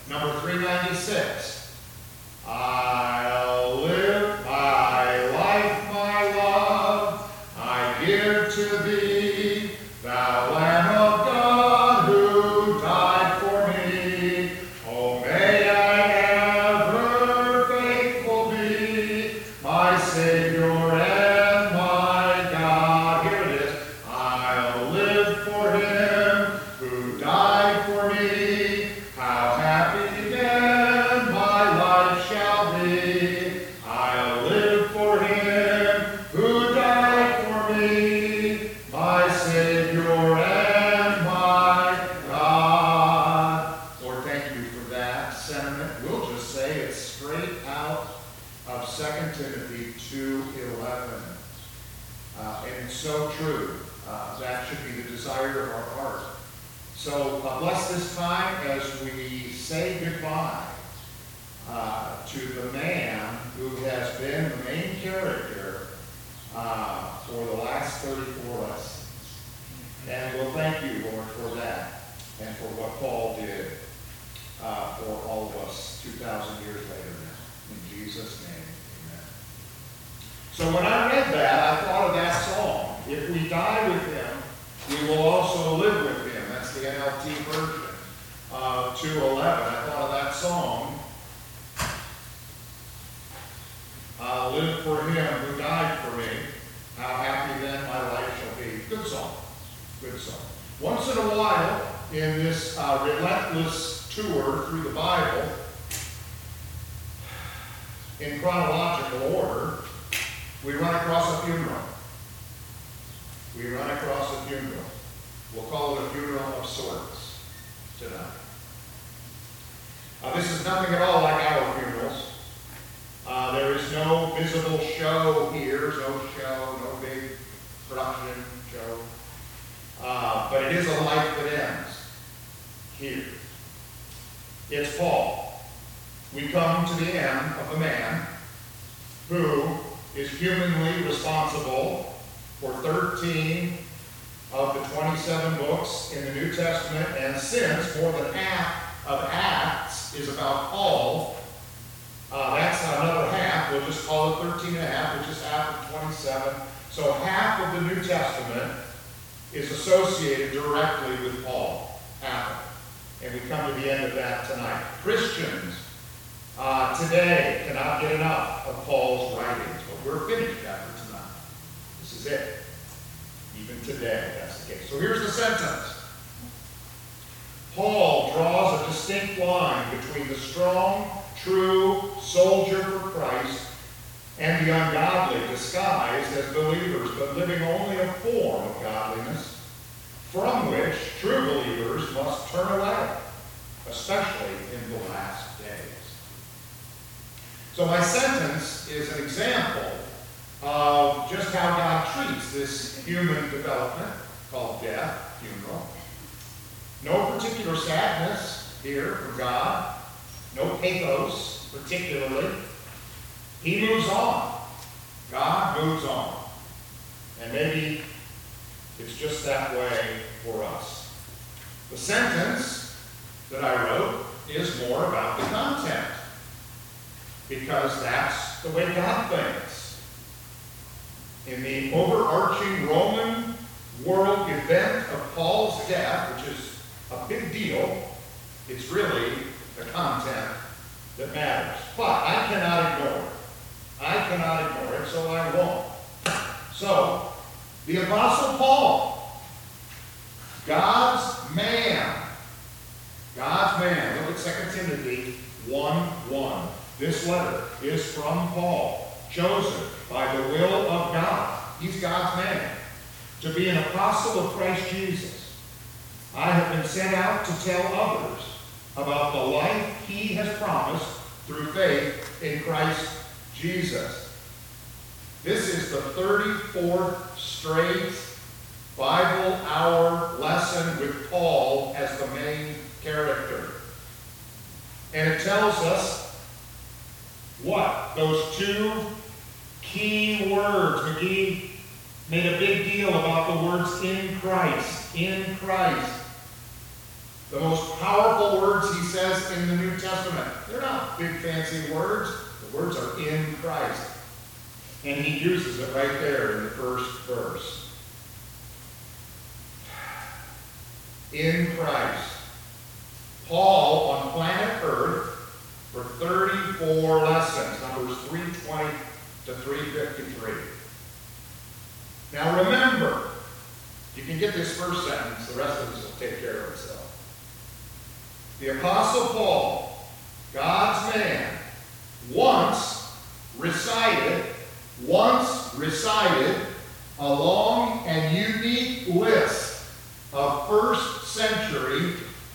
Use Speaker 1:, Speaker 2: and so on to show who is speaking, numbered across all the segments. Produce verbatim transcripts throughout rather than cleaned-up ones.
Speaker 1: Number three ninety-six. I'll live my life, my love, I give to thee, thou Lamb of God who died for me. Oh, may I ever faithful be, my Savior and my God. Here it is. I'll live for him who died for me. How happy then my life shall be. I'll live for him who died for me, my Savior and my God. Lord, thank you for that sentiment. We'll just say it's straight out of Second Timothy two eleven. Uh, and it's so true. Uh, that should be the desire of our heart. So uh, bless this time as we say goodbye uh, to the man who has been the main character uh, for the last thirty-four lessons. And we'll thank you, Lord, for that and for what Paul did uh, for all of us two thousand years later now. In Jesus' name, amen. So when I read that, I thought of that song. If we die with him, we will also live with him. That's the N L T version of two eleven. I thought of that song. Uh, live for him who died for me. How happy then my life shall be. Good song. Good song. Once in a while, in this uh, relentless tour through the Bible, in chronological order, we run across a funeral. We run across a funeral. We'll call it a funeral of sorts tonight. Uh, this is nothing at all like our funerals. Uh, there is no visible show here, no show, no big production show. Uh, but it is a life that ends here. It's Paul. We come to the end of the man who is humanly responsible for thirteen of the twenty-seven books in the New Testament, and since more than half of Acts is about Paul, uh, that's another half. We'll just call it thirteen and a half, which is half of twenty-seven. So half of the New Testament is associated directly with Paul, half of it. And we come to the end of that tonight. Christians uh, today cannot get enough of Paul's writings, but we're finished after tonight. This is it. Even today, that's the case. So here's the sentence. Paul draws a distinct line between the strong, true soldier for Christ and the ungodly, disguised as believers, but living only a form of godliness, from which true believers must turn away, especially in the last days. So my sentence is an example of just how God treats this human development called death, funeral. No particular sadness here from God, no pathos particularly. He moves on. God moves on. And maybe it's just that way for us. The sentence that I wrote is more about the content, because that's the way God thinks. In the overarching Roman world event of Paul's death, which is a big deal, it's really the content that matters. But I cannot ignore it. I cannot ignore it, so I won't. So, the Apostle Paul, God's man, God's man. Look at Second Timothy one one. This letter is from Paul, chosen by the will of God. He's God's man, to be an apostle of Christ Jesus. I have been sent out to tell others about the life he has promised through faith in Christ Jesus. This is the thirty-fourth straight Bible hour lesson with Paul as the main character. And it tells us what? Those two key words. McGee made a big deal about the words in Christ. In Christ. The most powerful words he says in the New Testament, they're not big fancy words. The words are in Christ. And he uses it right there in the first verse. In Christ. Paul on planet Earth for thirty-four lessons, numbers three twenty to three fifty-three. Now remember, you can get this first sentence, the rest of this will take care of itself. The Apostle Paul, God's man, once recited, once recited a long and unique list of first century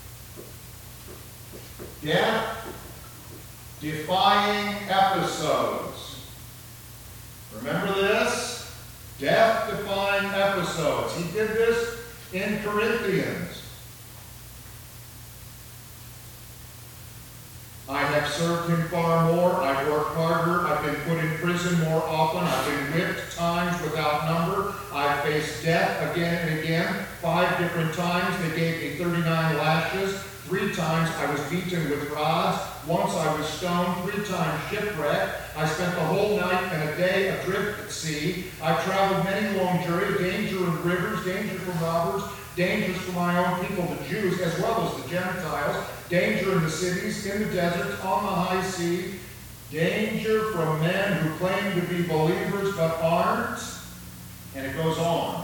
Speaker 1: death-defying episodes. Remember this? Death-defying episodes. He did this in Corinthians. I have served him far more. I've worked harder. I've been put in prison more often. I've been whipped times without number. I've faced death again and again. Five different times they gave me thirty-nine lashes. Three times I was beaten with rods. Once I was stoned. Three times shipwrecked. I spent the whole night and a day adrift at sea. I traveled many long journeys, danger in rivers, danger from robbers, dangers from my own people, the Jews, as well as the Gentiles, danger in the cities, in the deserts, on the high sea, danger from men who claim to be believers but aren't. And it goes on.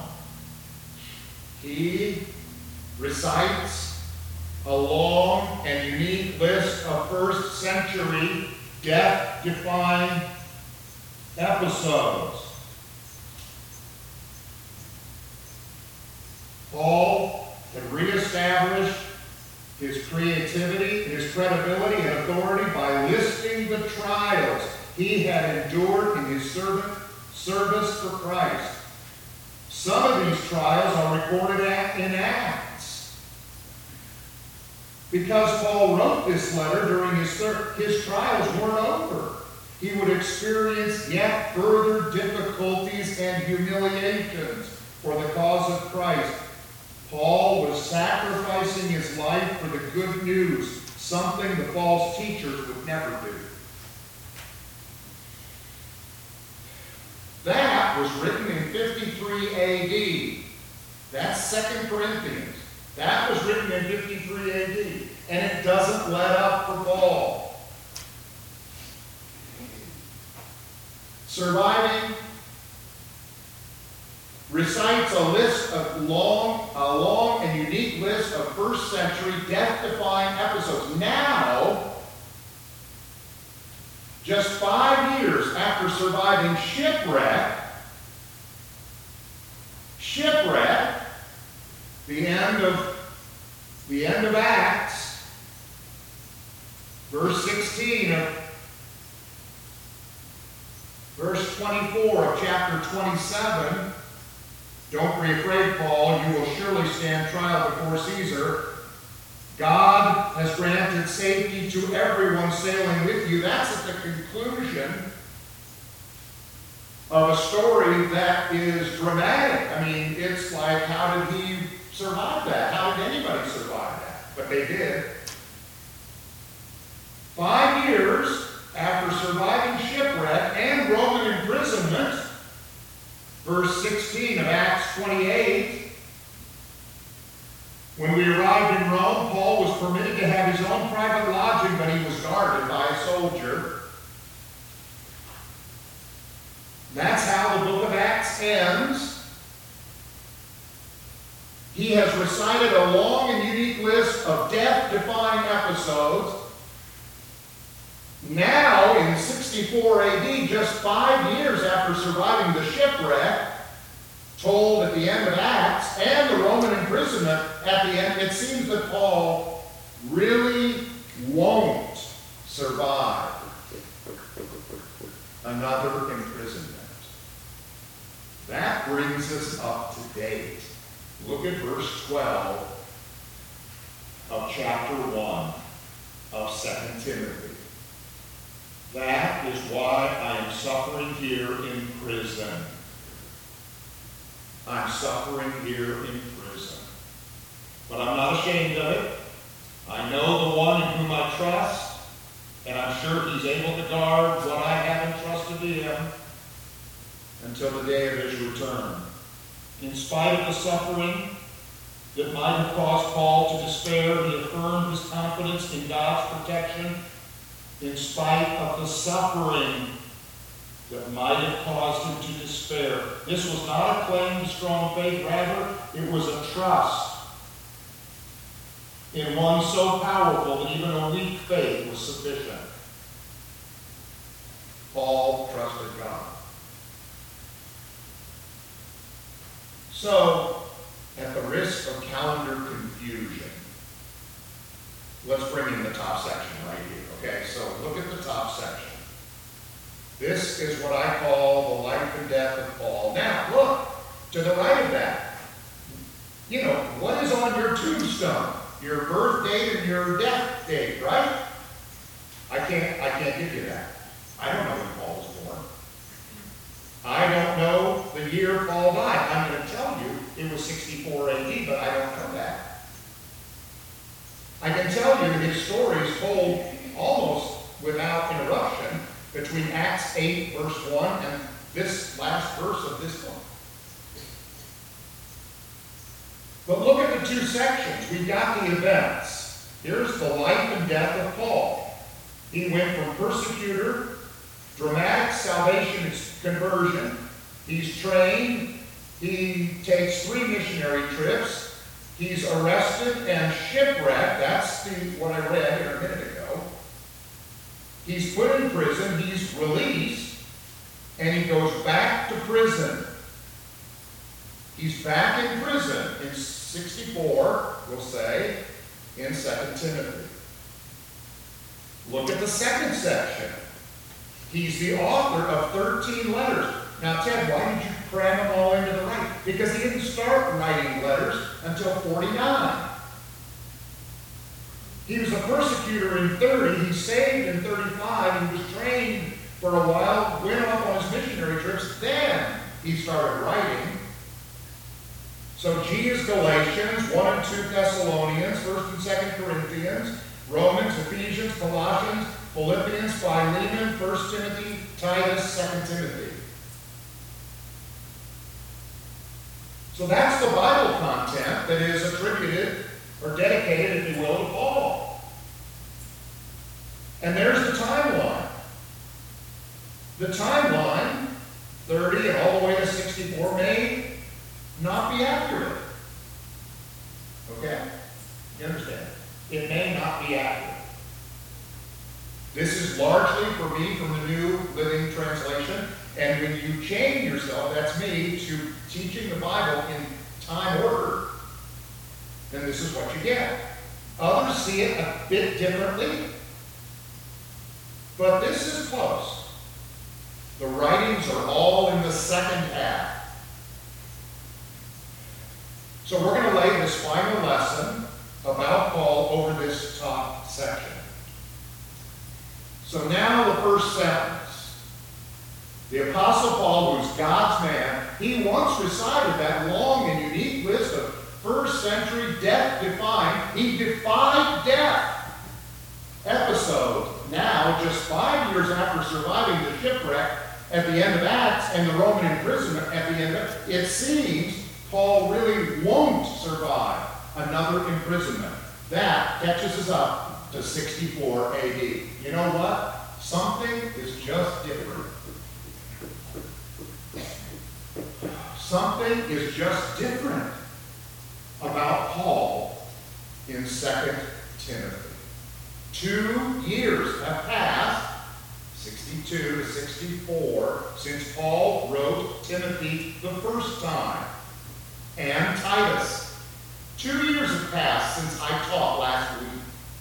Speaker 1: He recites a long and unique list of first century death-defying episodes. Paul had reestablished his creativity, his credibility, and authority by listing the trials he had endured in his servant, service for Christ. Some of these trials are recorded in Acts. Because Paul wrote this letter during his, his trials weren't over. He would experience yet further difficulties and humiliations for the cause of Christ. Paul was sacrificing his life for the good news, something the false teachers would never do. That was written in fifty-three A D. That's Second Corinthians. That was written in fifty-three A D. And it doesn't let up for Paul. Surviving recites a list of long, a long and unique list of first century death-defying episodes. Now, just five years after surviving shipwreck, shipwreck, the end of the end of Acts, verse sixteen of verse twenty-four of chapter twenty-seven. Don't be afraid, Paul, you will surely stand trial before Caesar. God has granted safety to everyone sailing with you. That's at the conclusion of a story that is dramatic. I mean, it's like, how did he survive that? How did anybody survive that? But they did. Five years after surviving shipwreck and Roman imprisonment, verse sixteen of Acts twenty-eight, when we arrived in Rome, Paul was permitted to have his own private lodging, but he was guarded by a soldier. That's how the book of Acts ends. He has recited a long and unique list of death-defying episodes. Now, in sixty-four A D, just five years after surviving the shipwreck, told at the end of Acts, and the Roman imprisonment at the end, it seems that Paul really won't survive another imprisonment. That brings us up to date. Look at verse twelve of chapter one of Second Timothy. That is why I am suffering here in prison. I'm suffering here in prison. But I'm not ashamed of it, I know the one in whom I trust, and I'm sure he's able to guard what I have entrusted to him until the day of his return. In spite of the suffering that might have caused Paul to despair, he affirmed his confidence in God's protection. In spite of the suffering that might have caused him to despair. This was not a claim to strong faith, rather, it was a trust in one so powerful that even a weak faith was sufficient. Paul trusted God. So, at the risk of calendar confusion, let's bring in the top section right here. Okay, so look at the top section. This is what I call the life and death of Paul. Now, look, to the right of that, you know, what is on your tombstone? Your birth date and your death date, right? I can't, I can't give you that. I don't know when Paul was born. I don't know the year Paul died. I'm going to tell you it was sixty-four A D, but I don't know that. I can tell you that his story is told almost without interruption between Acts eight, verse one, and this last verse of this book. But look at the two sections. We've got the events. Here's the life and death of Paul. He went from persecutor, dramatic salvation, conversion. He's trained. He takes three missionary trips. He's arrested and shipwrecked. That's the, what I read here a minute ago. He's put in prison. He's released. And he goes back to prison. He's back in prison in sixty-four, we'll say, in Second Timothy. Look at the second section. He's the author of thirteen letters. Now, Ted, why did you cram them all into the right? Because he didn't start writing letters until forty-nine. He was a persecutor in thirty. He saved in thirty-five. He was trained for a while, went off on his missionary trips. Then he started writing. So G is Galatians, one and two Thessalonians, first and second Corinthians, Romans, Ephesians, Colossians, Philippians, Philemon, first Timothy, Titus, second Timothy. So that's the Bible content that is attributed or dedicated, if you will, to Paul. And there's the timeline. The timeline, thirty and all the way to sixty-four, may not be accurate. Okay? You understand? It may not be accurate. This is largely for me from the New Living Translation. And when you chain yourself, that's me, to teaching the Bible in time order, then this is what you get. Others see it a bit differently, but this is close. The writings are all in the second half. So we're going to lay this final lesson about Paul over this top section. So now the first sentence. The Apostle Paul, who's God's man, he once recited that long and unique list of first century death-defying, he defied death episodes. Now, just five years after surviving the shipwreck at the end of Acts and the Roman imprisonment at the end of it, it seems Paul really won't survive another imprisonment. That catches us up to sixty-four A D. You know what? Something is just different. Something is just different about Paul in Second Timothy. Two years have passed, sixty-two to sixty-four, since Paul wrote Timothy the first time, and Titus. Two years have passed since I taught last week.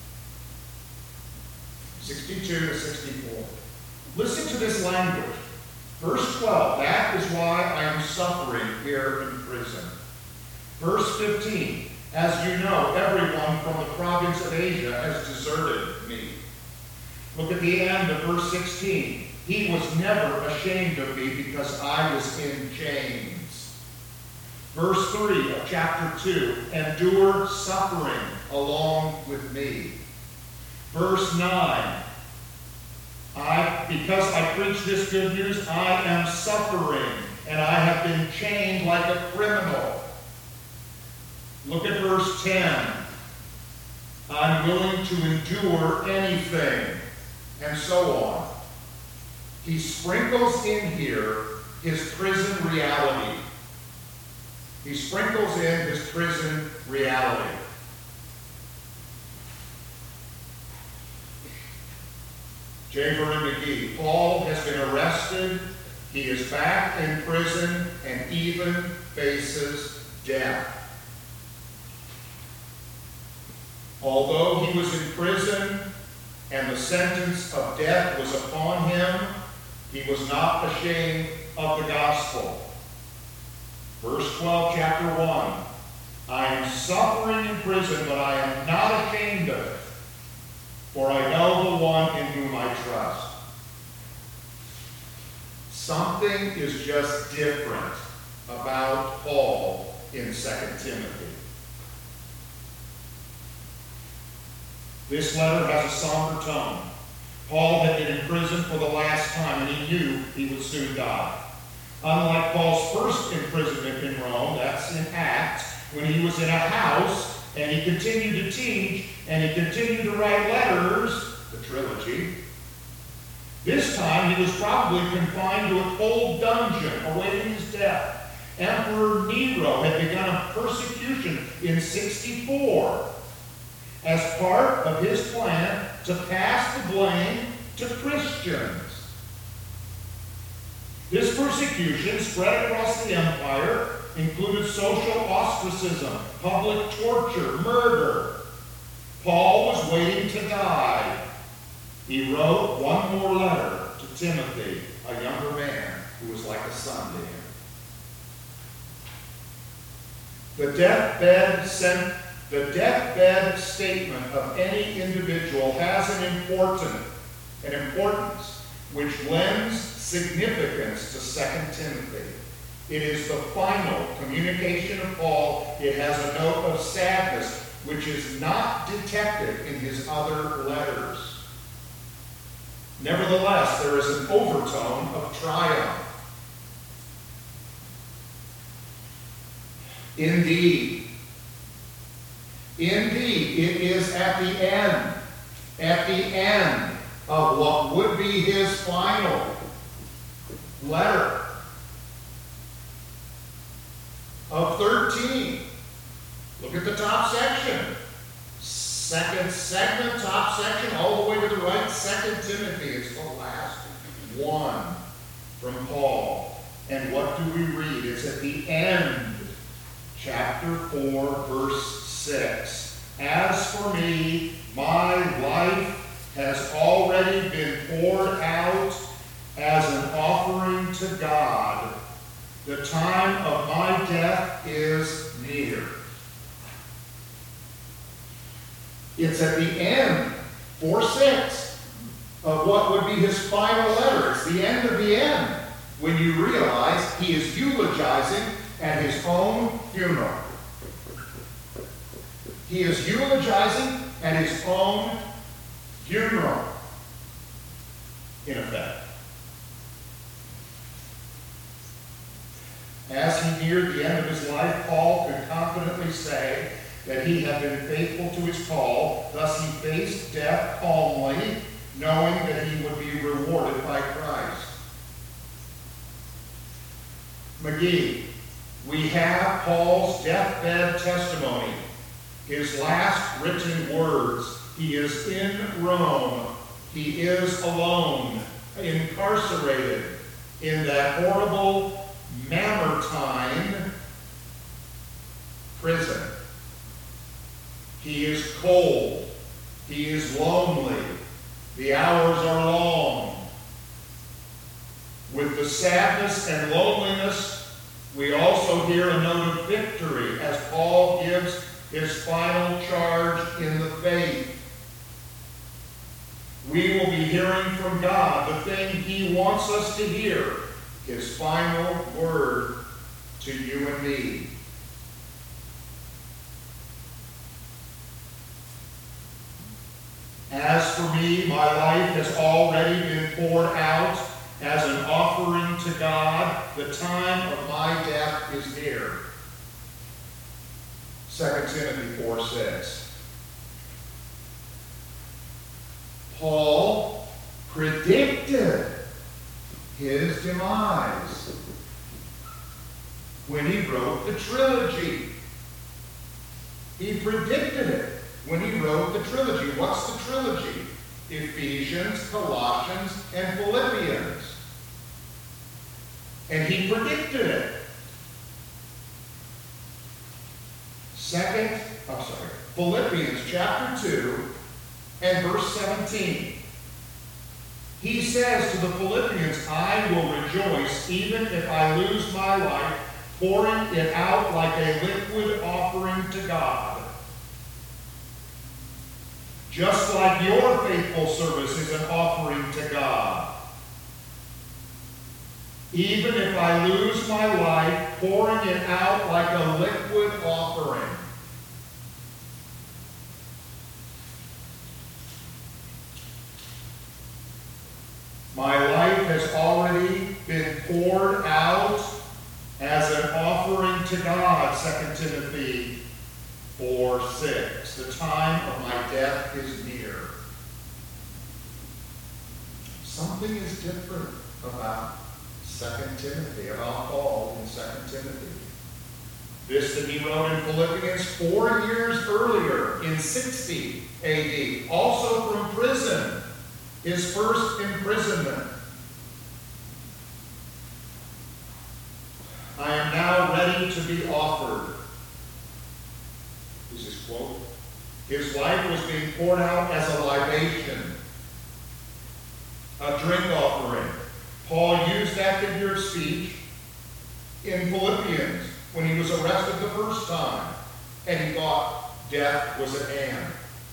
Speaker 1: sixty-two to sixty-four. Listen to this language. Verse twelve, that is why I am suffering here in prison. Verse fifteen, as you know, everyone from the province of Asia has deserted me. Look at the end of verse sixteen. He was never ashamed of me because I was in chains. Verse three of chapter two, endure suffering along with me. Verse nine. I, because I preach this good news, I am suffering, and I have been chained like a criminal. Look at verse ten. I'm willing to endure anything, and so on. He sprinkles in here his prison reality. He sprinkles in his prison reality. J. Vernon McGee, Paul has been arrested, he is back in prison, and even faces death. Although he was in prison and the sentence of death was upon him, he was not ashamed of the gospel. Verse twelve, chapter one. I am suffering in prison, but I am not ashamed of it, for I know the one in whom I trust. Something is just different about Paul in Second Timothy. This letter has a somber tone. Paul had been in prison for the last time, and he knew he would soon die. Unlike Paul's first imprisonment in Rome, that's in Acts, when he was in a house, and he continued to teach, and he continued to write letters, the trilogy. This time he was probably confined to a cold dungeon, awaiting his death. Emperor Nero had begun a persecution in sixty-four as part of his plan to pass the blame to Christians. This persecution spread across the empire, included social ostracism, public torture, murder. Paul was waiting to die. He wrote one more letter to Timothy, a younger man who was like a son to him. The deathbed, sent, the deathbed statement of any individual has an important, an importance which lends significance to Second Timothy. It is the final communication of Paul. It has a note of sadness, which is not detected in his other letters. Nevertheless, there is an overtone of triumph. Indeed, indeed, it is at the end, at the end of what would be his final letter of thirteen. Look at the top section. Second segment, top section, all the way to the right. Second Timothy is the last one from Paul. And what do we read? It's at the end, chapter four, verse six. As for me, my life has already been poured out as an offering to God. The time of my death is near. It's at the end, four six, of what would be his final letter. It's the end of the end, when you realize he is eulogizing at his own funeral. He is eulogizing at his own funeral, in effect. As he neared the end of his life, Paul could confidently say that he had been faithful to his call. Thus he faced death calmly, knowing that he would be rewarded by Christ. McGee, we have Paul's deathbed testimony, his last written words. He is in Rome. He is alone, incarcerated in that horrible Mamertine prison. He is cold. He is lonely. The hours are long. With the sadness and loneliness, we also hear a note of victory as Paul gives his final charge in the faith. We will be hearing from God the thing he wants us to hear, his final word to you and me. me, my life has already been poured out as an offering to God. The time of my death is near. Second Timothy four six. Paul predicted his demise when he wrote the trilogy. He predicted it when he wrote the trilogy. What's the trilogy? Ephesians, Colossians, and Philippians. And he predicted it. Second, I'm sorry, Philippians chapter two and verse seventeen. He says to the Philippians, I will rejoice even if I lose my life, pouring it out like a liquid offering to God. Just like your faithful service is an offering to God. Even if I lose my life, pouring it out like a liquid offering. My life has already been poured out as an offering to God, Second Timothy four six. The time of my death is near. Something is different about Second Timothy, about Paul in Second Timothy. This that he wrote in Philippians four years earlier, in sixty A D, also from prison, his first imprisonment. I am now ready to be offered. This is his quote. His life was being poured out as a libation, a drink offering. Paul used that figure of speech in Philippians when he was arrested the first time, and he thought death was at hand.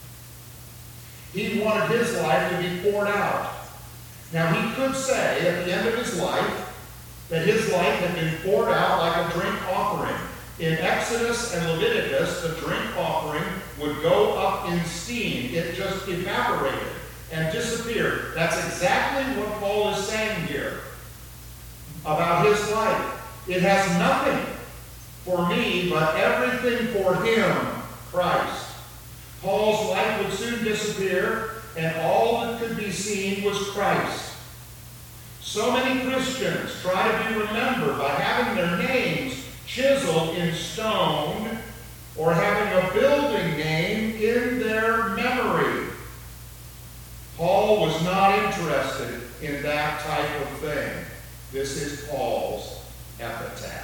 Speaker 1: He wanted his life to be poured out. Now he could say at the end of his life that his life had been poured out like a drink offering. In Exodus and Leviticus, the drink offering would go up in steam. It just evaporated and disappeared. That's exactly what Paul is saying here about his life. It has nothing for me, but everything for him, Christ. Paul's life would soon disappear, and all that could be seen was Christ. So many Christians try to be remembered by having their names chiseled in stone or having a building name in their memory. Paul was not interested in that type of thing. This is Paul's epitaph.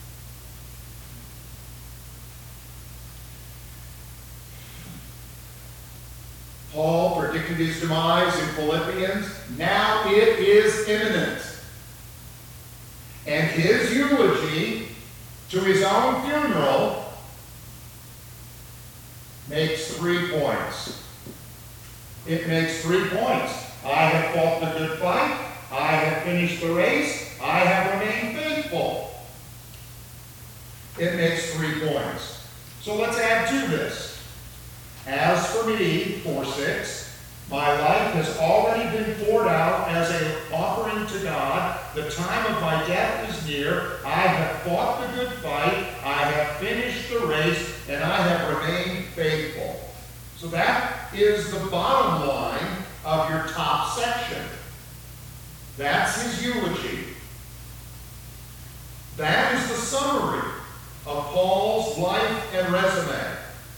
Speaker 1: Paul predicted his demise in Philippians. Now it is imminent. And his eulogy to his own funeral makes three points. It makes three points. I have fought the good fight. I have finished the race. I have remained faithful. It makes three points. So let's add to this. As for me, four six, my life has already been poured out as an offering to God. The time of my death is near. I have fought the good fight. I have finished the race, and I have remained faithful. So that is the bottom line of your top section. That's his eulogy. That is the summary of Paul's life and resume.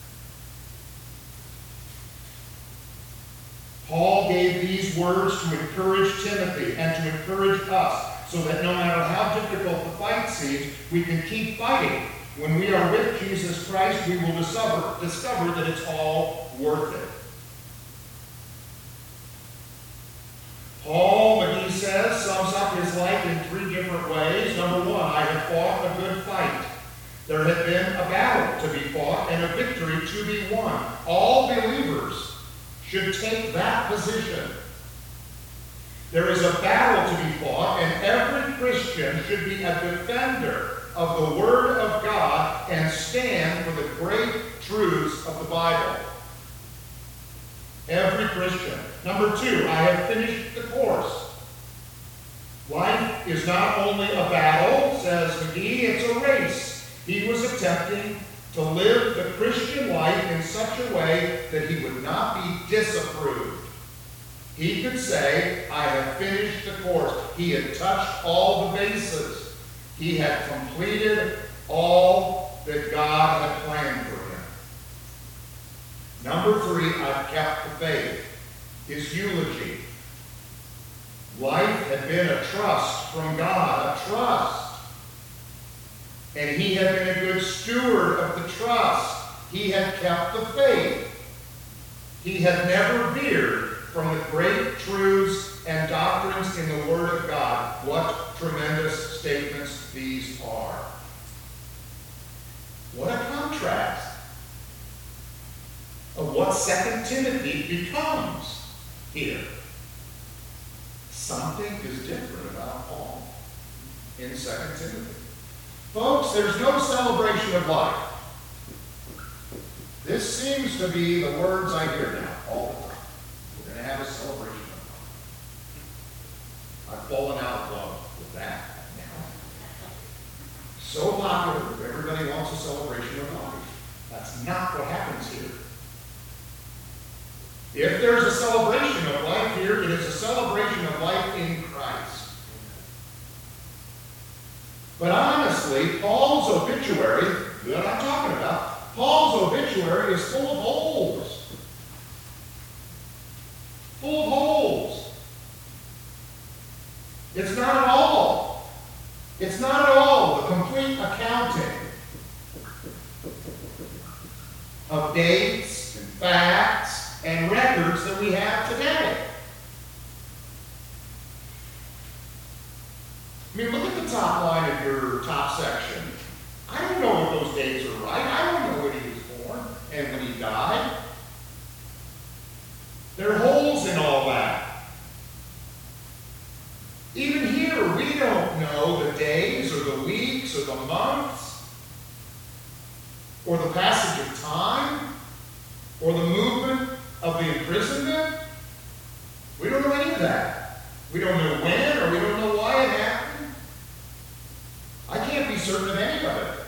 Speaker 1: Paul gave these words to encourage Timothy and to encourage us, so that no matter how difficult the fight seems, we can keep fighting. When we are with Jesus Christ, we will discover, discover that it's all worth it. Paul, McGee says, sums up his life in three different ways. Number one, I have fought a good fight. There had been a battle to be fought and a victory to be won. All believers should take that position. There is a battle to be fought, and every Christian should be a defender of the Word of God and stand for the great truths of the Bible. Every Christian. Number two, I have finished the course. Life is not only a battle, says McGee, it's a race. He was attempting to live the Christian life in such a way that he would not be disapproved. He could say, I have finished the course. He had touched all the bases. He had completed all that God had planned for him. Number three, I've kept the faith. His eulogy. Life had been a trust from God, a trust. And he had been a good steward of the trust. He had kept the faith. He had never veered from the great truths and doctrines in the Word of God. What tremendous statements these are. What a contrast of what Second Timothy becomes here. Something is different about Paul in Second Timothy. Folks, there's no celebration of life. This seems to be the words I hear now all the time. We're going to have a celebration of life. I've fallen out of love with that now. So popular, everybody wants a celebration of life. That's not what happens here. If there's a celebration of life here, it is a celebration of life in Christ. But honestly, Paul's obituary, that I'm talking about, Paul's obituary is full of holes. Full of holes. It's not at all. It's not at all the complete accounting of dates and facts and records that we have today. I mean, look at the top line of your top section. I don't know if those dates are right. I don't know when he was born and when he died. There are holes in all that. Even here, we don't know the days or the weeks or the months or the passage of time or the movement of the imprisonment. We don't know any of that. We don't know when or we don't know why it happened. I can't be certain of any of it.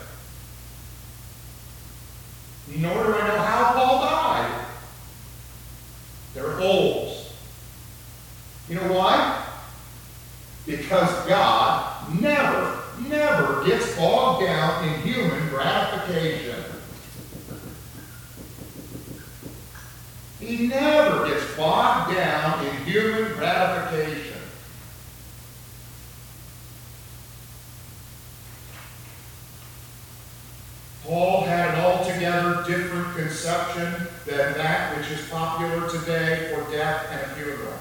Speaker 1: Nor do I know how Paul died. There are holes. You know why? Because God never, never gets bogged down in human gratification. He never gets bogged down in human gratification. Paul had an altogether different conception than that which is popular today for death and a funeral.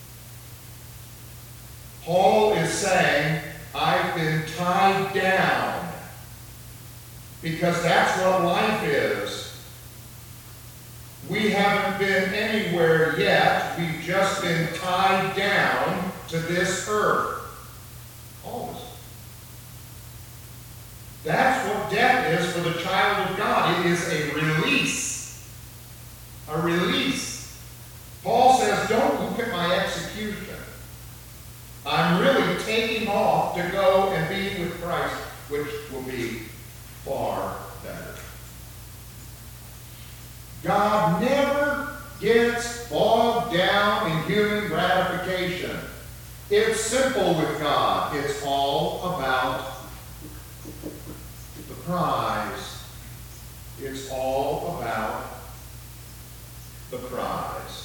Speaker 1: Paul is saying, I've been tied down, because that's what life is. We haven't been anywhere yet. We've just been tied down to this earth. All of us. That's what death is for the child of God. It is a release. A release. Paul says, don't look at my execution. I'm really taking off to go and be with Christ, which will be far better. God never gets bogged down in human gratification. It's simple with God. It's all about the prize. It's all about the prize.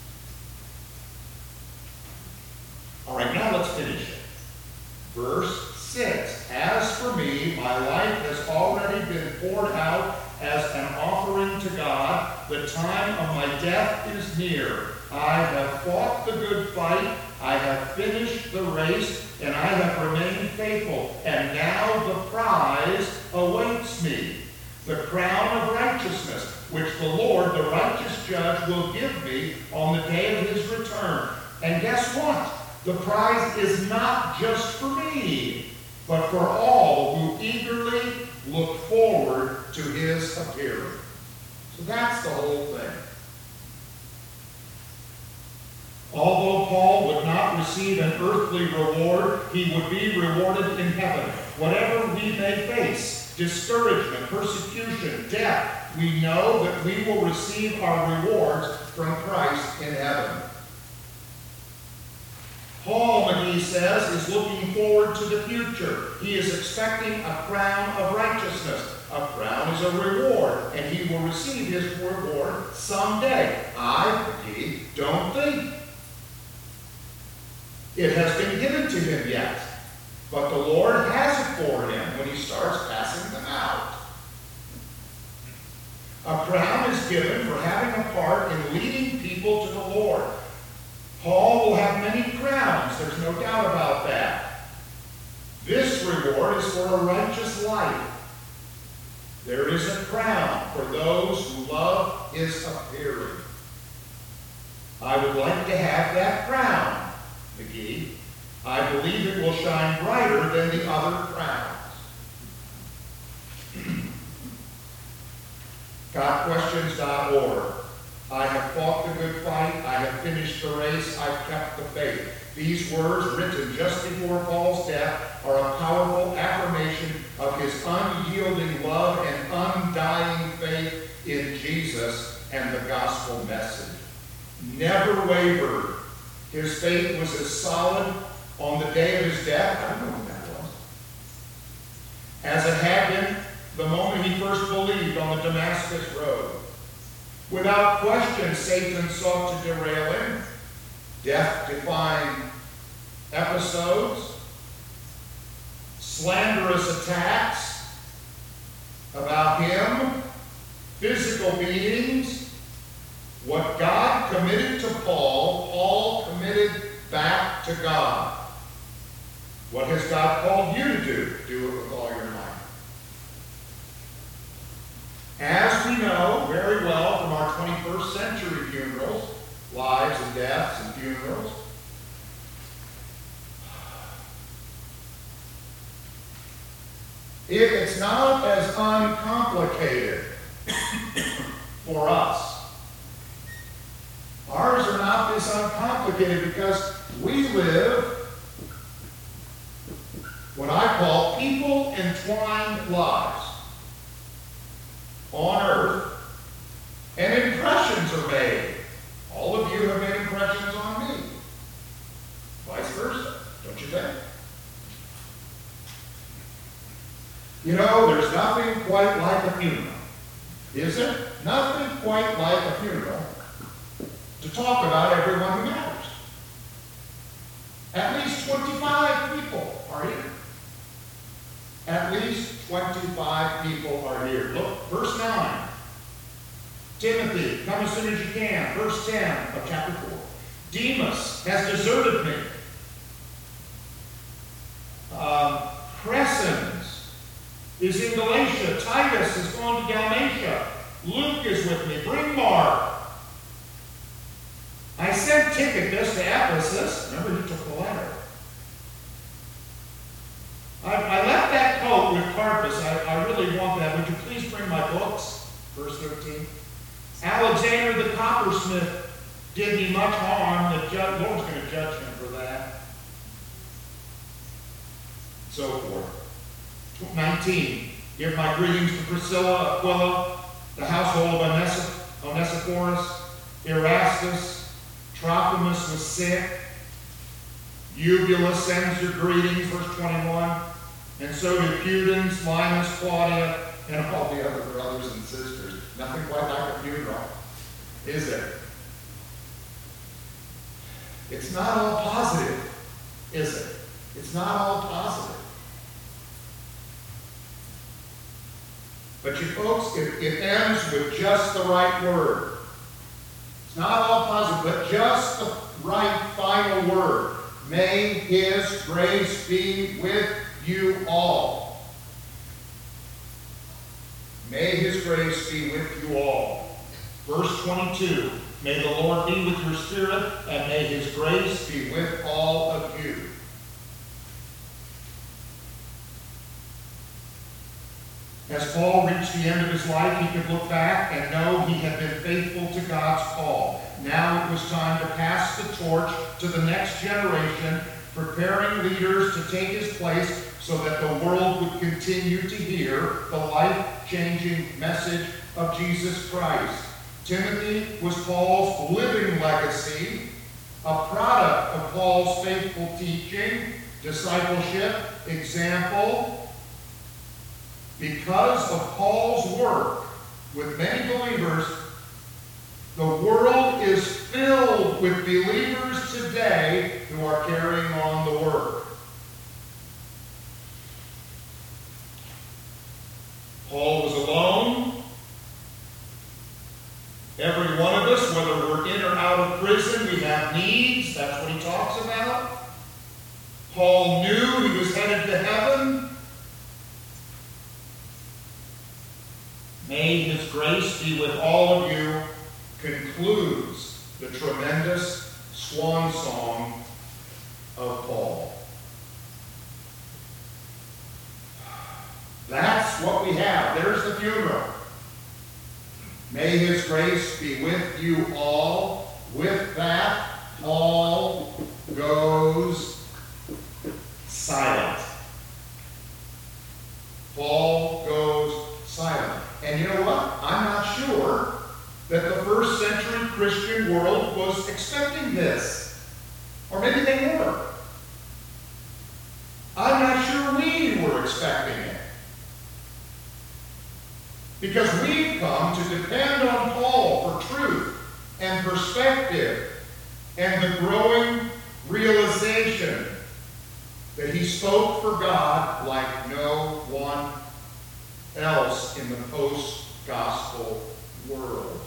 Speaker 1: All right, now let's finish it. Verse six. As for me, my life has already been poured out as an offering to God. The time of my death is near. I have fought the good fight. I have finished the race, and I have remained faithful. And now the prize awaits me, the crown of righteousness, which the Lord, the righteous judge, will give me on the day of his return. And guess what? The prize is not just for me, but for all who eagerly look forward to his appearing. So that's the whole thing. Although Paul would not receive an earthly reward, he would be rewarded in heaven. Whatever we may face, discouragement, persecution, death, we know that we will receive our rewards from Christ in heaven. Paul, McGee says, is looking forward to the future. He is expecting a crown of righteousness. A crown is a reward, and he will receive his reward someday. I, McGee, don't think it has been given to him yet. But the Lord has it for him when he starts passing them out. A crown is given for having a part in leading people to the Lord. Paul will have many crowns, there's no doubt about that. This reward is for a righteous life. There is a crown for those who love his appearing. I would like to have that crown, McGee. I believe it will shine brighter than the other crowns. God Questions dot org. I have fought the good fight. I have finished the race. I've kept the faith. These words, written just before Paul's death, are a powerful affirmation of his unyielding love and undying faith in Jesus and the gospel message. Never wavered. His faith was as solid on the day of his death, I don't know when that was, as it had been the moment he first believed on the Damascus road. Without question, Satan sought to derail him. Death-defying episodes, slanderous attacks about him, physical beatings. What God committed to Paul, Paul committed back to God. What has God called you to do? Do it with all your might. As we know very well from our twenty-first century funerals, lives and deaths and funerals, it, it's not as uncomplicated for us. Ours are not this uncomplicated because we live what I call people-entwined lives on earth, and impressions are made. All of you have made impressions on me. Vice versa, don't you think? You know, there's nothing quite like a funeral, is there? Nothing quite like a funeral to talk about everyone who matters. At least twenty-five people are here. At least twenty-five people are here. Look, verse nine. Timothy, come as soon as you can. Verse ten of chapter four. Demas has deserted me. Um, Crescens is in Galatia. Titus has gone to Dalmatia. Luke is with me. Bring Mark. I sent Tychicus to Ephesus. Remember, he took the letter. I, I left that coat with Carpus. I, I really want that. Would you please bring my books? Verse thirteen. Alexander the coppersmith did me much harm. The judge, Lord's going to judge him for that. So forth. nineteen. Give my greetings to Priscilla, Aquila, the household of Onesiphorus, Erastus. Trophimus was sick. Eubulus sends your greetings, verse twenty-one. And so do Pudens, Linus, Claudia, and all the other brothers and sisters. Nothing quite like a funeral, is it? It's not all positive, is it? It's not all positive. But you folks, it, it ends with just the right word. It's not all positive, but just the right final word. May his grace be with you all. May his grace be with you all. Verse twenty-two. May the Lord be with your spirit, and may his grace be with all of you. As Paul reached the end of his life, he could look back and know he had been faithful to God's call. Now it was time to pass the torch to the next generation, preparing leaders to take his place so that the world would continue to hear the life-changing message of Jesus Christ. Timothy was Paul's living legacy, a product of Paul's faithful teaching, discipleship, example. Because of Paul's work with many believers, the world is filled with believers today who are carrying on the work. Paul was alone. Every one of us, whether we're in or out of prison, we have needs. That's what he talks about. Paul knew he was headed to heaven. May his grace be with all of you, concludes the tremendous swan song of Paul. That's what we have. There's the funeral. May his grace be with you all. With that, Paul goes silent. Paul goes silent. And you know what? I'm not sure that the first century Christian world was expecting this. Or maybe they were. I'm not sure we were expecting it. Because we've come to depend on Paul for truth and perspective and the growing realization that he spoke for God like no one else in the post-gospel world.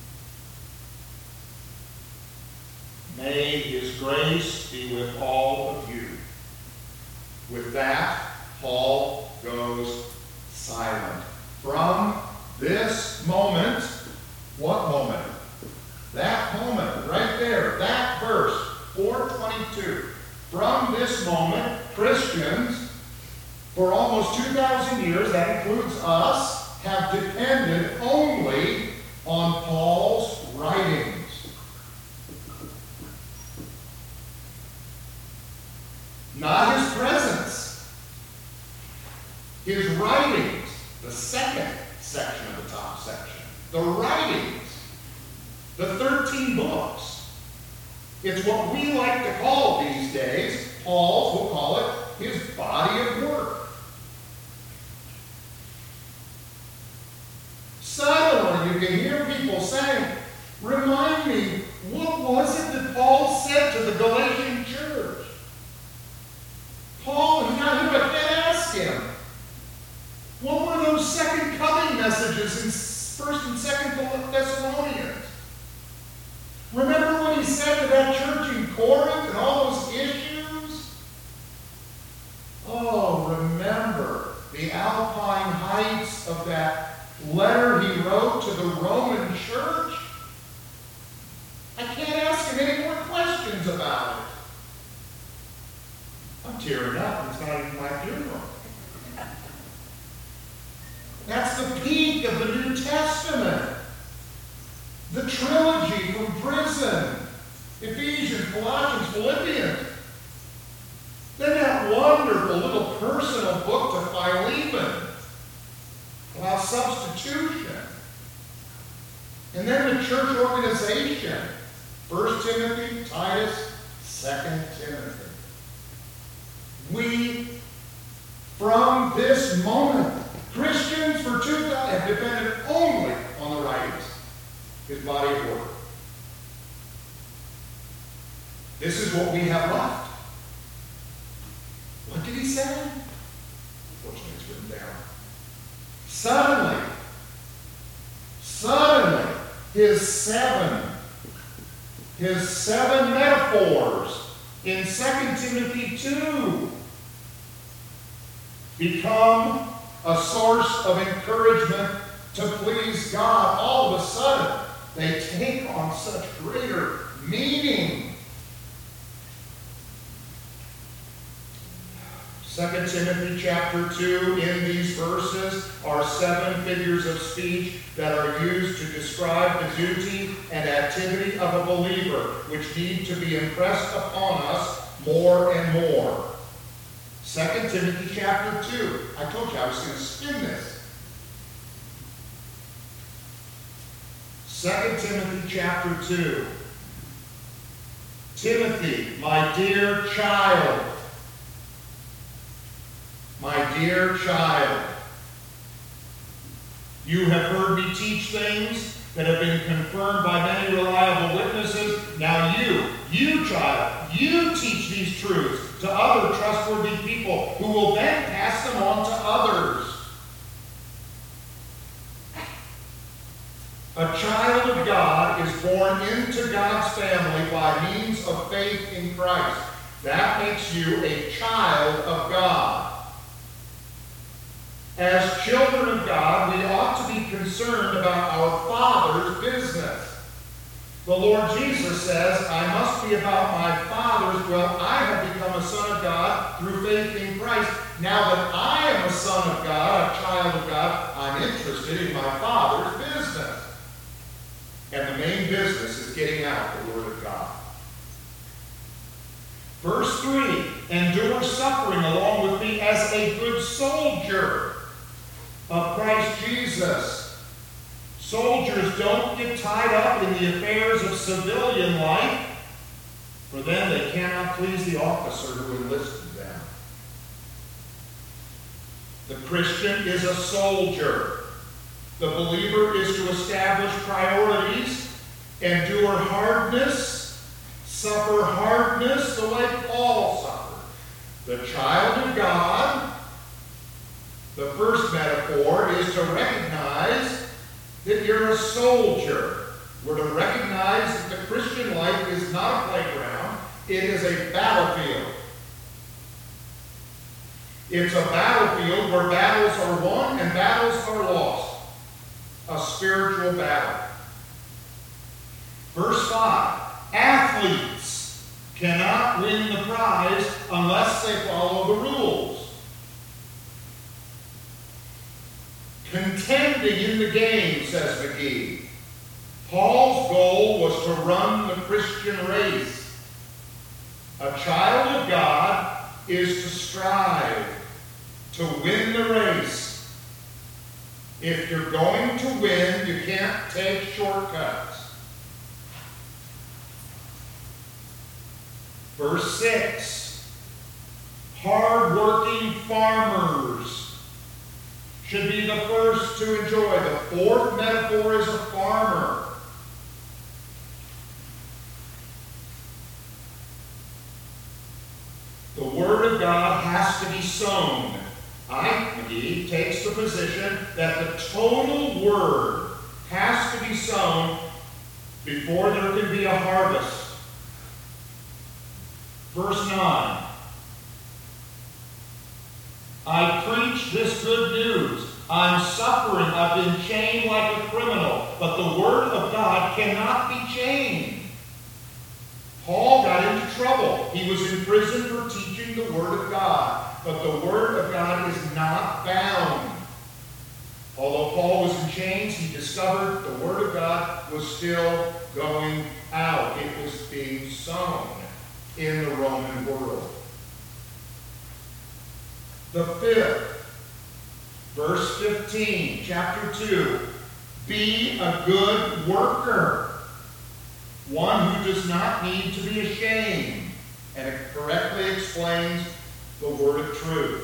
Speaker 1: May his grace be with all of you. With that, Paul goes silent. From this moment, what moment? That moment, right there, that verse, four twenty-two. From this moment, Christians, for almost two thousand years, that includes us, have depended only on Paul's writings. Not his presence. His writings. The second section of the top section. The writings. The thirteen books. It's what we like to call these days, Paul's, we'll call it, his body of work. Suddenly you can hear people saying, remind me, what was it that Paul said to the Galatian church? Paul, he's not here, I can't ask him. What were those second coming messages in First and Second Thessalonians? Remember what he said to that church in Corinth and all those issues? Oh, remember the alpine heights of that letter he wrote to the Roman church? I can't ask him any more questions about it. I'm tearing up. It's not even my funeral. That's the peak of the New Testament. The trilogy from prison. Ephesians, Colossians, Philippians. Then that wonderful little personal book to Philemon about substitution. And then the church organization. First Timothy, Titus, Second Timothy. We, from this moment, Christians for two thousand have depended only on the writings, his body of work. This is what we have left. What did he say? Unfortunately, it's written down. Suddenly, suddenly, his seven, his seven metaphors in Second Timothy two become a source of encouragement to please God. All of a sudden, they take on such greater meaning. Second Timothy chapter two, in these verses are seven figures of speech that are used to describe the duty and activity of a believer, which need to be impressed upon us more and more. Second Timothy chapter two. I told you I was going to spin this. Second Timothy chapter two. Timothy, my dear child, my dear child, you have heard me teach things that have been confirmed by many reliable witnesses. Now you, you child, you teach these truths to other trustworthy people who will then pass them on to others. A child of God is born into God's family by means of faith in Christ. That makes you a child of God. As children of God, we ought to be concerned about our Father's business. The Lord Jesus says, I must be about my Father's. Well, I have become a son of God through faith in Christ. Now that I am a son of God, a child of God, I'm interested in my Father's business. And the main business is getting out the Word of God. Verse three, endure suffering along with me as a good soldier of Christ Jesus. Soldiers don't get tied up in the affairs of civilian life, for then they cannot please the officer who enlisted them. The Christian is a soldier. The believer is to establish priorities, endure hardness, suffer hardness the way Paul suffered. The child of God, the first metaphor is to recognize that you're a soldier. We're to recognize that the Christian life is not a playground, it is a battlefield. It's a battlefield where battles are won and battles are lost. A spiritual battle. Verse five, athletes cannot win the prize unless they follow the rules. Contending in the game, says McGee. Paul's goal was to run the Christian race. A child of God is to strive to win the race. If you're going to win, you can't take shortcuts. Verse six, hard-working farmers should be the first to enjoy. The fourth metaphor is a farmer. The Word of God has to be sown. I, McGee, takes the position that the total Word has to be sown before there can be a harvest. Verse nine. I preach this good news. I'm suffering. I've been chained like a criminal. But the Word of God cannot be chained. Paul got into trouble. He was in prison for teaching the Word of God. But the Word of God is not bound. Although Paul was in chains, he discovered the Word of God was still going out. It was being sown in the Roman world. The fifth, verse fifteen, chapter two, be a good worker, one who does not need to be ashamed, and it correctly explains the word of truth.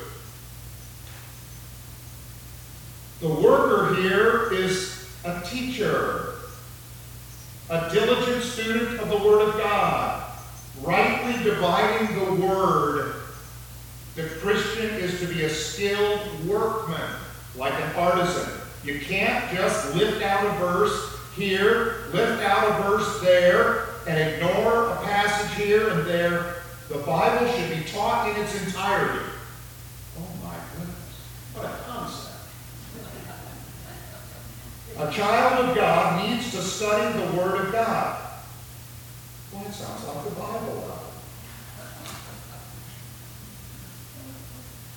Speaker 1: The worker here is a teacher, a diligent student of the Word of God, rightly dividing the Word. The Christian is to be a skilled workman, like an artisan. You can't just lift out a verse here, lift out a verse there, and ignore a passage here and there. The Bible should be taught in its entirety. Oh my goodness, what a concept. A child of God needs to study the Word of God. Well, it sounds like the Bible does.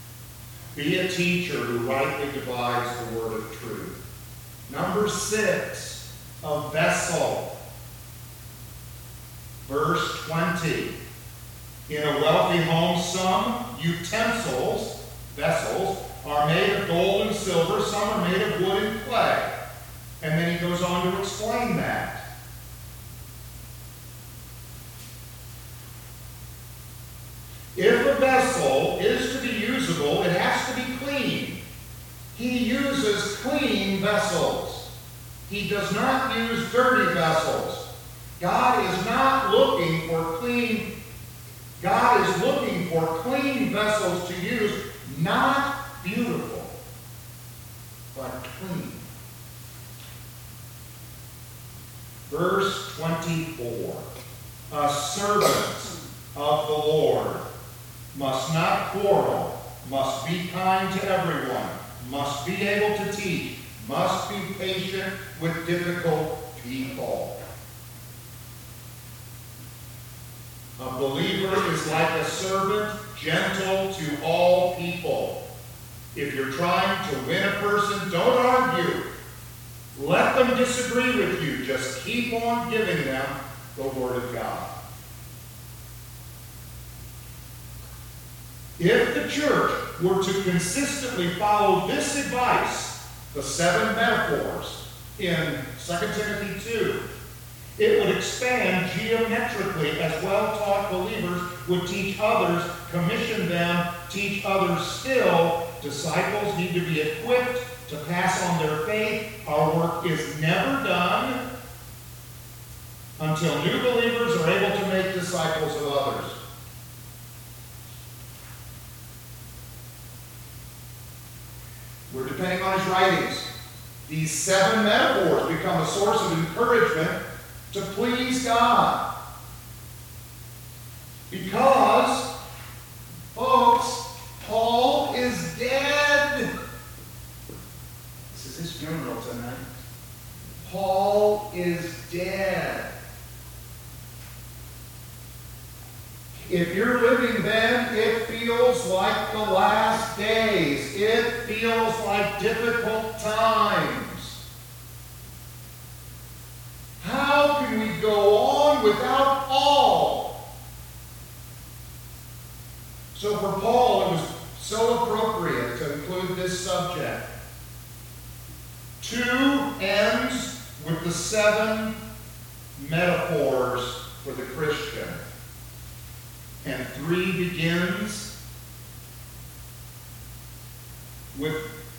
Speaker 1: Be a teacher who rightly divides the word of truth. Number six, a vessel. Verse twenty. In a wealthy home, some utensils, vessels, are made of gold and silver, some are made of wood and clay. And then he goes on to explain that. If a vessel is to be usable, it has to be clean. He uses clean vessels. He does not use dirty vessels. God is not looking for clean, God is looking for clean vessels to use, not beautiful, but clean. Verse twenty-four. A servant of the Lord must not quarrel, must be kind to everyone, must be able to teach, must be patient with difficult people. A believer is like a servant, gentle to all people. If you're trying to win a person, don't argue. Let them disagree with you. Just keep on giving them the Word of God. If the church were to consistently follow this advice, the seven metaphors in Second Timothy two, it would expand geometrically as well-taught believers would teach others, commission them, teach others still. Disciples need to be equipped to pass on their faith. Our work is never done until new believers are able to make disciples of others. We're depending on his writings. These seven metaphors become a source of encouragement to please God. Because, folks, Paul is dead. This is his funeral tonight. Paul is dead. If you're living then, it feels like the last days. It feels like difficult times. How can we go on without Paul? So for Paul, it was so appropriate to include this subject. Two ends with the seven metaphors for the Christian. And three begins with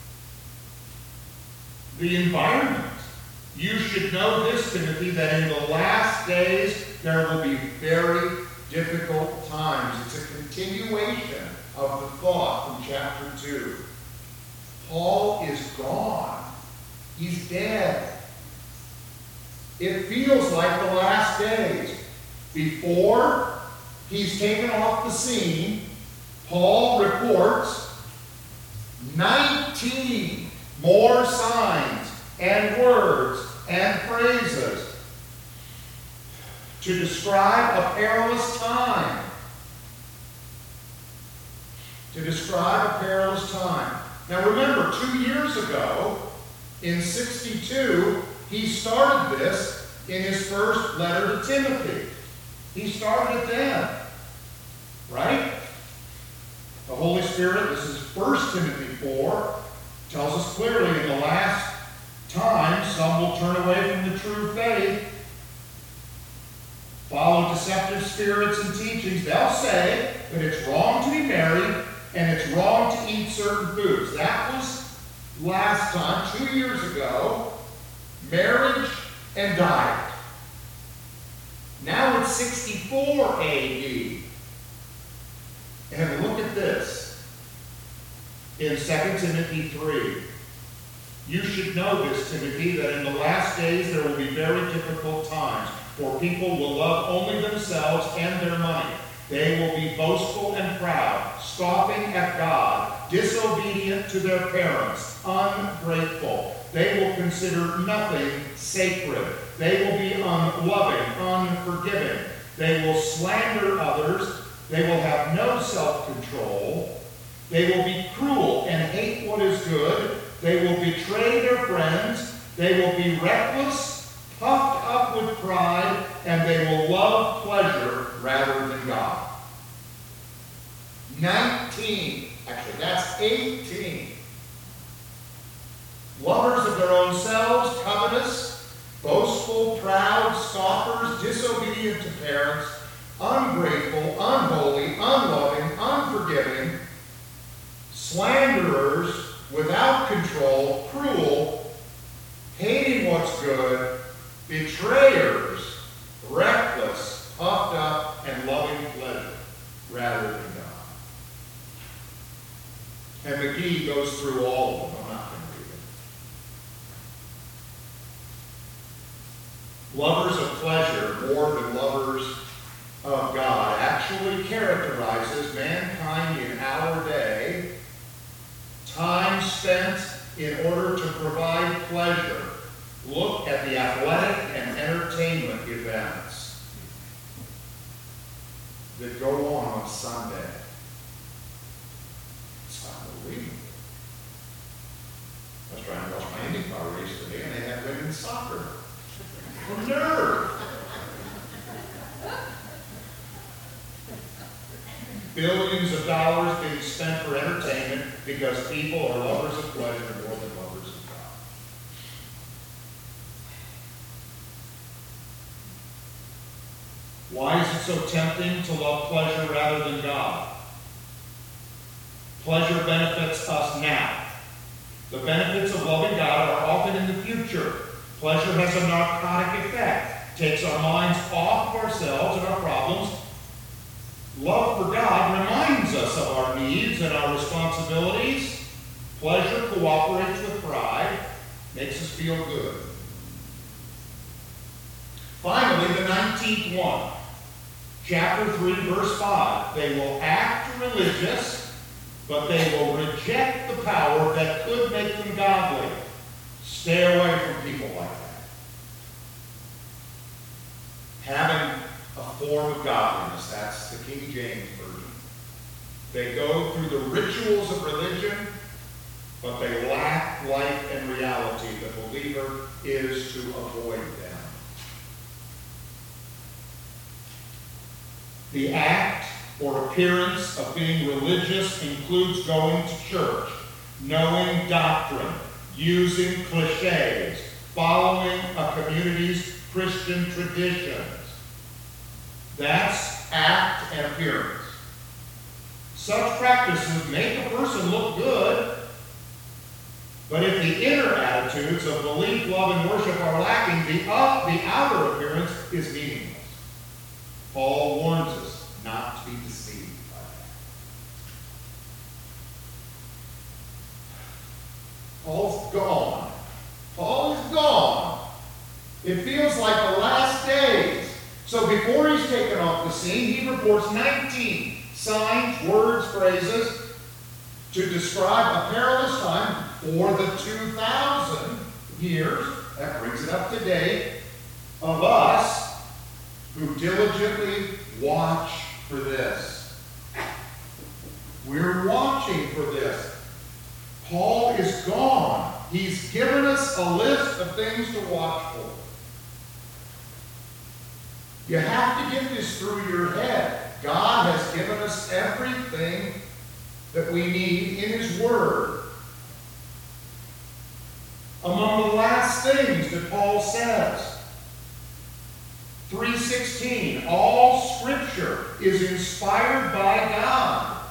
Speaker 1: the environment. You should know this, Timothy, that in the last days there will be very difficult times. It's a continuation of the thought from chapter two. Paul is gone. He's dead. It feels like the last days. Before he's taken off the scene, Paul reports nineteen more signs and words and phrases to describe a perilous time. To describe a perilous time. Now remember, two years ago, in sixty-two, he started this in his first letter to Timothy. He started it then. Right? The Holy Spirit, this is First Timothy four, tells us clearly in the last time some will turn away from the true faith, follow deceptive spirits and teachings. They'll say that it's wrong to be married and it's wrong to eat certain foods. That was last time, two years ago, marriage and diet. Now it's sixty-four A D. And look at this. In Second Timothy three. You should know this, Timothy, that in the last days there will be very difficult times, for people will love only themselves and their money. They will be boastful and proud, scoffing at God, disobedient to their parents, ungrateful. They will consider nothing sacred. They will be unloving, unforgiving. They will slander others. They will have no self-control. They will be cruel and hate what is good. They will betray their friends. They will be reckless, puffed up with pride, and they will love pleasure rather than God. nineteen. Actually, that's eighteen. Lovers of their own selves, covetous, boastful, proud, scoffers, disobedient to parents, ungrateful, unholy, unloving, unforgiving, slanderers, without control, cruel, hating what's good, betrayers, reckless, puffed up, and loving pleasure rather than God. And McGee goes through all of them. I'm not going to read it. Lovers of pleasure more than lovers of God actually characterizes mankind in our day. Time spent in order to provide pleasure. Look at the athletic and entertainment events that go on on Sunday. It's unbelievable. I was trying to watch my IndyCar race today, and they had women's soccer. The nerve! Billions of dollars being spent for entertainment because people are lovers of pleasure more than lovers of God. Why is it so tempting to love pleasure rather than God? Pleasure benefits us now. The benefits of loving God are often in the future. Pleasure has a narcotic effect, takes our minds off of ourselves and our problems. Love for God reminds us of our needs and our responsibilities. Pleasure cooperates with pride, makes us feel good. Finally, the nineteenth one. Chapter three, verse five. They will act religious, but they will reject the power that could make them godly. Stay away from people like that. Having a form of godliness, that's the King James Version. They go through the rituals of religion, but they lack life and reality. The believer is to avoid them. The act or appearance of being religious includes going to church, knowing doctrine, using cliches, following a community's Christian traditions. That's act and appearance. Such practices make a person look good, but if the inner attitudes of belief, love, and worship are lacking, the, up, the outer appearance is meaningless. Paul warns us not to be deceived by that. Paul's gone. Paul is gone. It feels like the last days. So before he's taken off the scene, he reports nineteen signs, words, phrases to describe a perilous time for the two thousand years, that brings it up to date, of us who diligently watch for this. We're watching for this. Paul is gone. He's given us a list of things to watch for. You have to get this through your head. God has given us everything that we need in His Word. Among the last things that Paul says, three sixteen, all Scripture is inspired by God.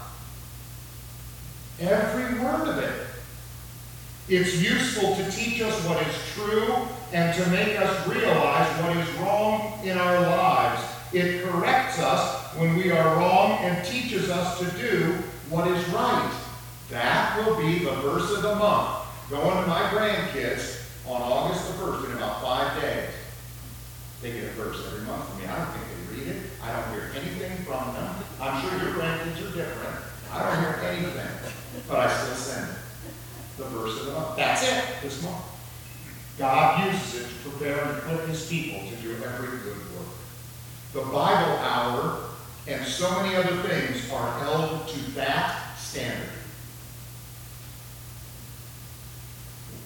Speaker 1: Every word of it. It's useful to teach us what is true and to make us realize what is wrong in our lives. It corrects us when we are wrong and teaches us to do what is right. That will be the verse of the month. Going to my grandkids on August the first in about five days. They get a verse every month from me. I don't think they read it. I don't hear anything from them. I'm sure your grandkids are different. I don't hear anything. But I still send it. The verse of the month. That's it this month. God uses it to prepare and equip His people to do every good work. The Bible hour and so many other things are held to that standard.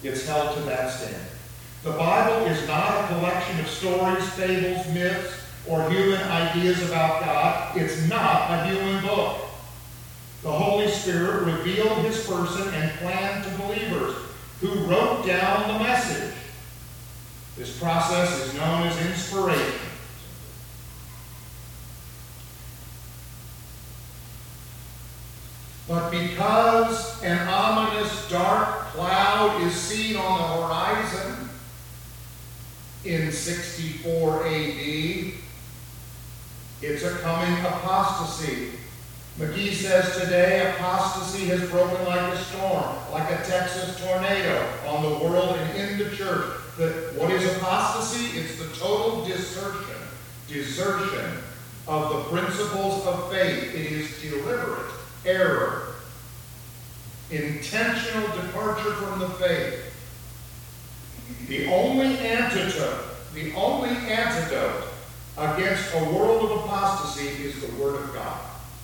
Speaker 1: it's held to that standard. The Bible is not a collection of stories, fables, myths, or human ideas about God. It's not a human book. The Holy Spirit revealed his person and plan to believers who wrote down the message. This process is known as inspiration. But because an ominous dark cloud is seen on the horizon in sixty-four A D, it's a coming apostasy. McGee says today apostasy has broken like a storm, like a Texas tornado on the world and in the church. The, what is apostasy? It's the total desertion, desertion of the principles of faith. It is deliberate error, intentional departure from the faith. The only antidote, the only antidote against a world of apostasy is the Word of God.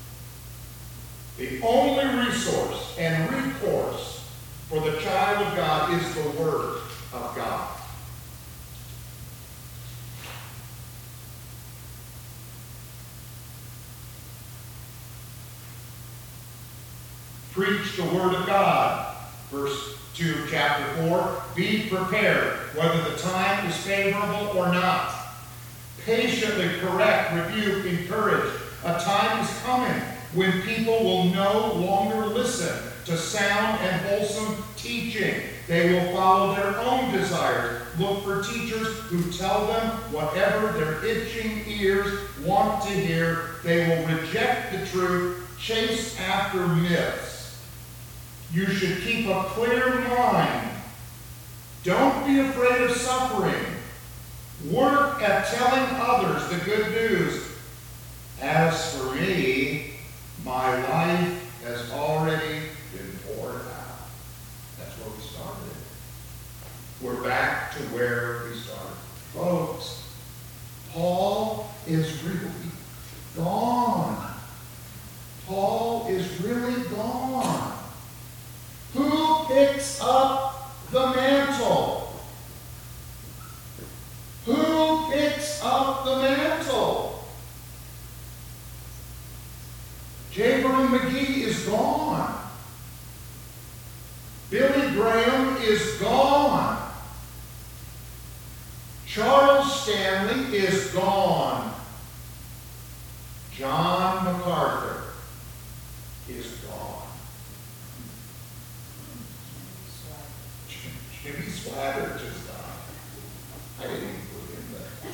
Speaker 1: The only resource and recourse for the child of God is the Word of God. Preach the Word of God. Verse two, chapter four. Be prepared, whether the time is favorable or not. Patiently correct, rebuke, encourage. A time is coming when people will no longer listen to sound and wholesome teaching. They will follow their own desires. Look for teachers who tell them whatever their itching ears want to hear. They will reject the truth, chase after myths. You should keep a clear mind. Don't be afraid of suffering. Work at telling others the good news. As for me, my life has already been poured out. That's where we started. We're back to where we started. Folks, Paul is really gone. Paul is really gone. Who picks up the mantle? Who picks up the mantle? J. Vernon McGee is gone. Billy Graham is gone. Charles Stanley is gone. John MacArthur is gone. Jimmy Swaggart just died. I didn't include him there.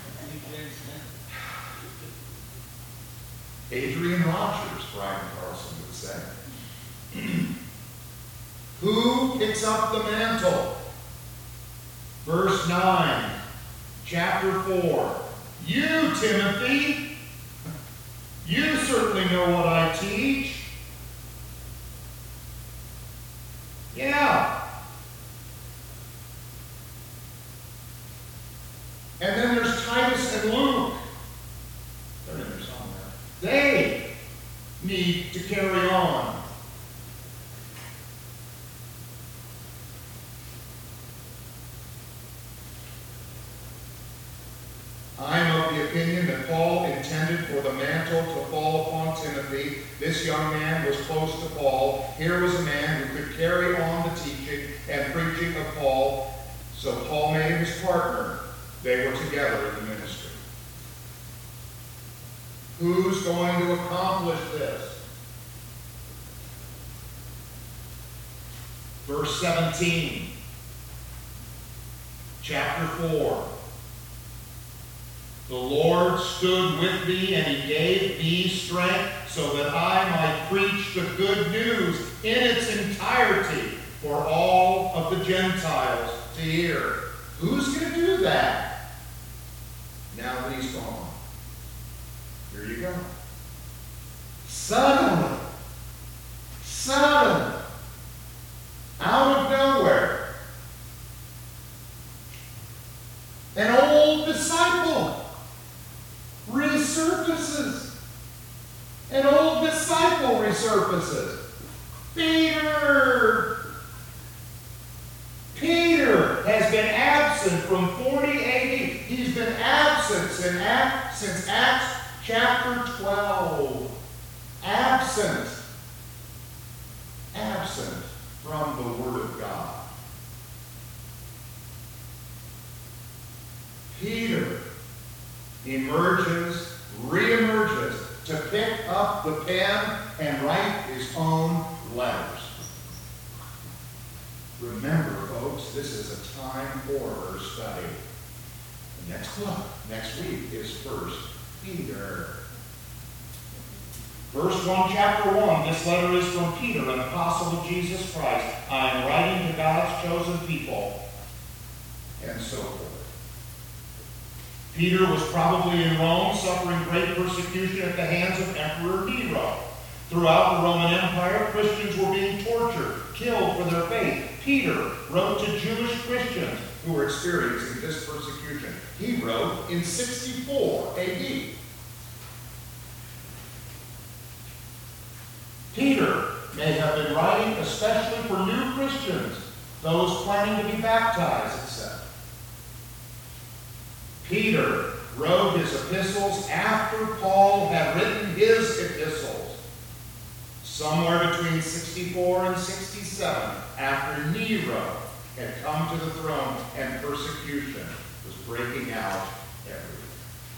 Speaker 1: Adrian Rogers, Brian Carlson would say. Who picks up the mantle? Verse nine, chapter four. You, Timothy, you certainly know what I teach. Yeah. And then there's Titus and Luke. They're in there somewhere. They need to carry on. I'm of the opinion that Paul intended for the mantle to fall upon Timothy. This young man was close to Paul. Here was a man who could carry on the teaching and preaching of Paul. So Paul made him his partner. They were together in the ministry. Who's going to accomplish this? Verse seventeen, chapter four. The Lord stood with me and he gave me strength so that I might preach the good news in its entirety for all of the Gentiles to hear. Who's going to do that? Now that he's gone. Here you go. Suddenly, suddenly, out of nowhere, an old disciple resurfaces. An old disciple resurfaces. Peter! absent from forty A D. He's been absent since Acts, since Acts chapter twelve. Absent. Absent from the Word of God. Peter emerges, re-emerges to pick up the pen and write his own letters. Remember, folks, this is a time for study. The next book, next week, is First Peter. Verse one, chapter one, this letter is from Peter, an apostle of Jesus Christ. I am writing to God's chosen people, and so forth. Peter was probably in Rome, suffering great persecution at the hands of Emperor Nero. Throughout the Roman Empire, Christians were being tortured, killed for their faith. Peter wrote to Jewish Christians who were experiencing this persecution. He wrote in sixty-four A D. Peter may have been writing especially for new Christians, those planning to be baptized, et cetera. Peter wrote his epistles after Paul had written his epistles, somewhere between sixty-four and sixty-seven, after Nero had come to the throne and persecution was breaking out everywhere.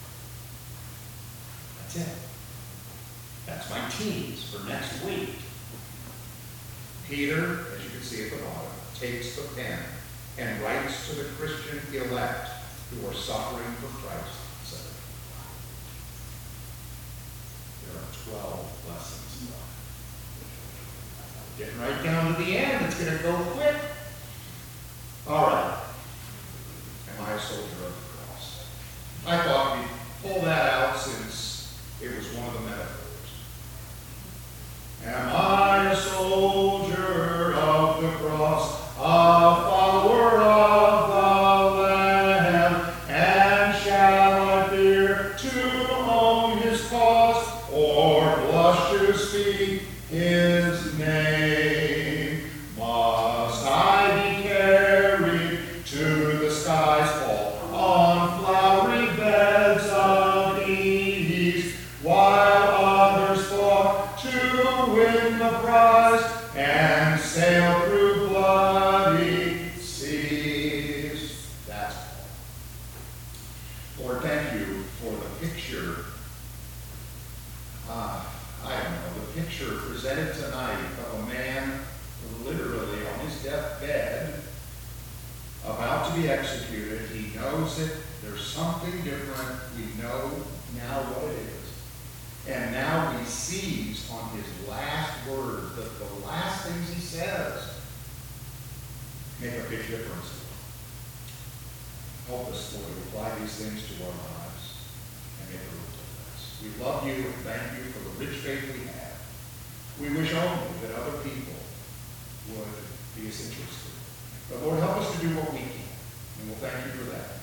Speaker 1: That's it. That's my tease for next week. Peter, as you can see at the bottom, takes the pen and writes to the Christian elect who are suffering for Christ's sake. There are twelve lessons left. Getting right down to the end, it's going to go quick. All right. Am I a soldier of the cross? I thought we'd pull that out since it was one of the metaphors. Am I a soldier of the cross, a follower of the Lamb, and shall I fear to own his cause, or blush to speak his name? Must I be carried to the sky's fall on flowery beds of ease, while others flock to win the prize and sail through bloody seas? That's all. Lord, thank you for the picture. Uh, I don't know, the picture presented tonight of a man literally on his deathbed, about to be executed. He knows it. There's something different. We know now what it is. And now he sees on his last words that the last things he says make a big difference. Help us, Lord, to apply these things to our lives and make a real difference. We love you and thank you for the rich faith we have. We wish only that other people would be as interested. But Lord, help us to do what we can, and we'll thank you for that.